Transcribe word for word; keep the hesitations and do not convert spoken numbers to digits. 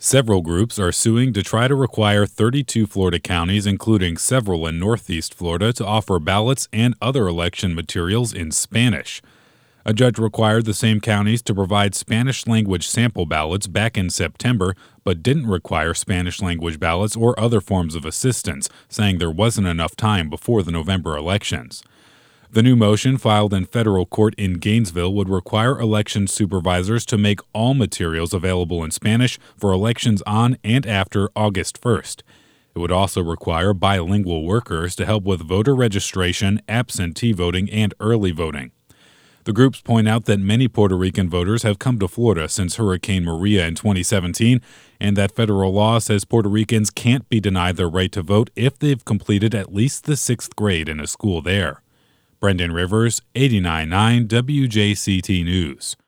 Several groups are suing to try to require thirty-two Florida counties, including several in Northeast Florida, to offer ballots and other election materials in Spanish. A judge required the same counties to provide Spanish-language sample ballots back in September, but didn't require Spanish-language ballots or other forms of assistance, saying there wasn't enough time before the November elections. The new motion filed in federal court in Gainesville would require election supervisors to make all materials available in Spanish for elections on and after August first. It would also require bilingual workers to help with voter registration, absentee voting, and early voting. The groups point out that many Puerto Rican voters have come to Florida since Hurricane Maria in twenty seventeen, and that federal law says Puerto Ricans can't be denied their right to vote if they've completed at least the sixth grade in a school there. Brendan Rivers, eighty-nine point nine W J C T News.